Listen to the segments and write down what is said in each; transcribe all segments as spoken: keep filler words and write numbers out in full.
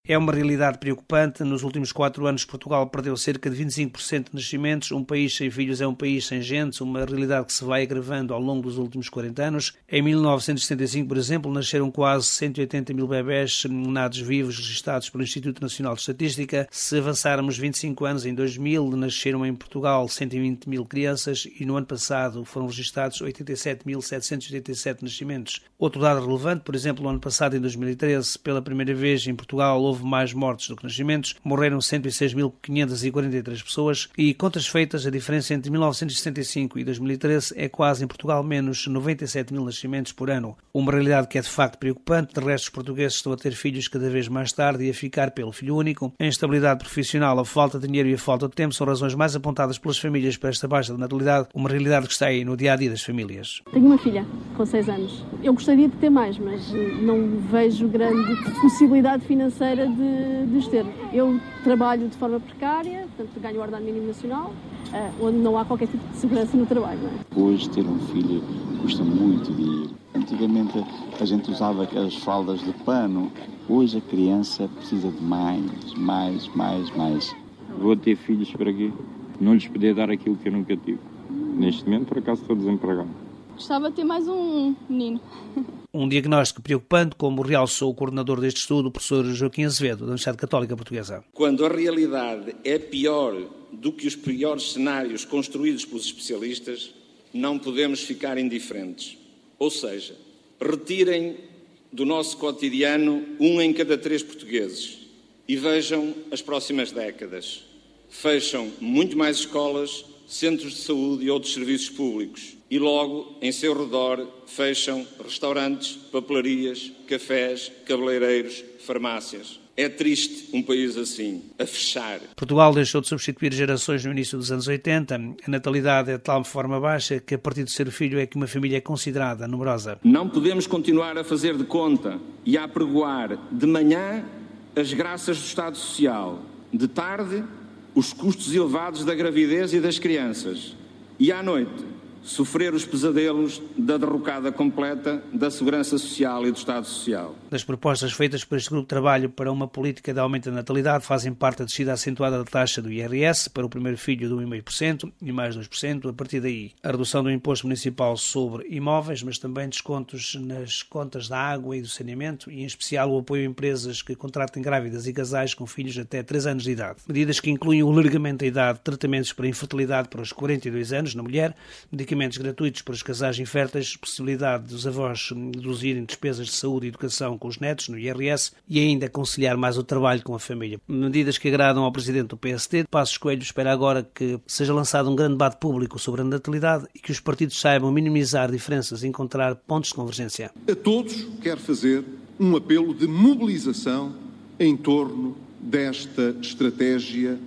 É uma realidade preocupante. Nos últimos quatro anos, Portugal perdeu cerca de vinte e cinco por cento de nascimentos. Um país sem filhos é um país sem gente, uma realidade que se vai agravando ao longo dos últimos quarenta anos. Em mil novecentos e setenta e cinco, por exemplo, nasceram quase cento e oitenta mil bebés nados vivos registados pelo Instituto Nacional de Estatística. Se avançarmos vinte e cinco anos, em dois mil, nasceram em Portugal cento e vinte mil crianças e no ano passado foram registados oitenta e sete mil setecentos e oitenta e sete nascimentos. Outro dado relevante, por exemplo, no ano passado, em dois mil e treze, pela primeira vez em Portugal houve mais mortes do que nascimentos, morreram cento e seis mil quinhentas e quarenta e três pessoas e, contas feitas, a diferença entre mil novecentos e setenta e cinco e dois mil e treze é quase, em Portugal, menos noventa e sete mil nascimentos por ano. Uma realidade que é de facto preocupante. De resto, os portugueses estão a ter filhos cada vez mais tarde e a ficar pelo filho único. A instabilidade profissional, a falta de dinheiro e a falta de tempo são razões mais apontadas pelas famílias para esta baixa de natalidade, uma realidade que está aí no dia-a-dia das famílias. Tenho uma filha com seis anos. Eu gostaria de ter mais, mas não vejo grande possibilidade financeira de, de os ter. Eu trabalho de forma precária, portanto ganho o ordenado mínimo nacional, onde não há qualquer tipo de segurança no trabalho. Não é? Hoje ter um filho custa muito dinheiro. Antigamente a gente usava aquelas fraldas de pano. Hoje a criança precisa de mais, mais, mais, mais. Vou ter filhos para quê? Não lhes poder dar aquilo que eu nunca tive. Neste momento, por acaso, estou desempregado. Gostava de ter mais um menino. Um diagnóstico preocupante, como realçou o coordenador deste estudo, o professor Joaquim Azevedo, da Universidade Católica Portuguesa. Quando a realidade é pior do que os piores cenários construídos pelos especialistas, não podemos ficar indiferentes. Ou seja, retirem do nosso cotidiano um em cada três portugueses e vejam as próximas décadas. Fecham muito mais escolas, centros de saúde e outros serviços públicos. E logo, em seu redor, fecham restaurantes, papelarias, cafés, cabeleireiros, farmácias. É triste um país assim, a fechar. Portugal deixou de substituir gerações no início dos anos oitenta. A natalidade é de tal forma baixa que, a partir do ser filho, é que uma família é considerada numerosa. Não podemos continuar a fazer de conta e a apregoar de manhã as graças do Estado Social, de tarde os custos elevados da gravidez e das crianças e, à noite, sofrer os pesadelos da derrocada completa da Segurança Social e do Estado Social. Das propostas feitas por este grupo de trabalho para uma política de aumento da natalidade fazem parte a descida acentuada da taxa do I R S para o primeiro filho de um vírgula cinco por cento e mais dois por cento. A partir daí, a redução do imposto municipal sobre imóveis, mas também descontos nas contas da água e do saneamento e, em especial, o apoio a empresas que contratem grávidas e casais com filhos até três anos de idade. Medidas que incluem o alargamento da idade de tratamentos para infertilidade para os quarenta e dois anos na mulher, medicamentos gratuitos para os casais inférteis, possibilidade dos avós reduzirem despesas de saúde e educação com os netos no I R S e ainda conciliar mais o trabalho com a família. Medidas que agradam ao presidente do P S D. Passos Coelho espera agora que seja lançado um grande debate público sobre a natalidade e que os partidos saibam minimizar diferenças e encontrar pontos de convergência. A todos quero fazer um apelo de mobilização em torno desta estratégia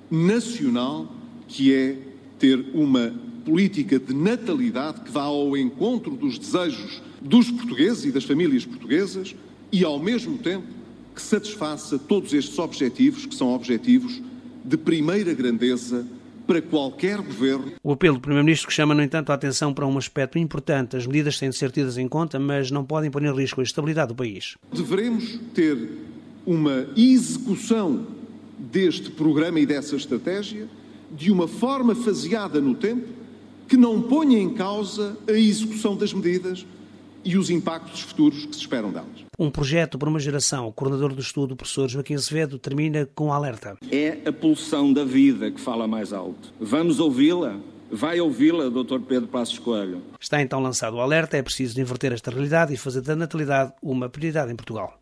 nacional que é ter uma política de natalidade que vá ao encontro dos desejos dos portugueses e das famílias portuguesas e, ao mesmo tempo, que satisfaça todos estes objetivos, que são objetivos de primeira grandeza para qualquer governo. O apelo do Primeiro-Ministro chama, no entanto, a atenção para um aspecto importante. As medidas têm de ser tidas em conta, mas não podem pôr em risco a estabilidade do país. Devemos ter uma execução deste programa e dessa estratégia de uma forma faseada no tempo que não ponha em causa a execução das medidas e os impactos futuros que se esperam delas. Um projeto para uma geração. O coordenador do estudo, o professor Joaquim Azevedo, termina com um alerta. É a pulsão da vida que fala mais alto. Vamos ouvi-la? Vai ouvi-la, doutor Pedro Passos Coelho. Está então lançado o alerta. É preciso inverter esta realidade e fazer da natalidade uma prioridade em Portugal.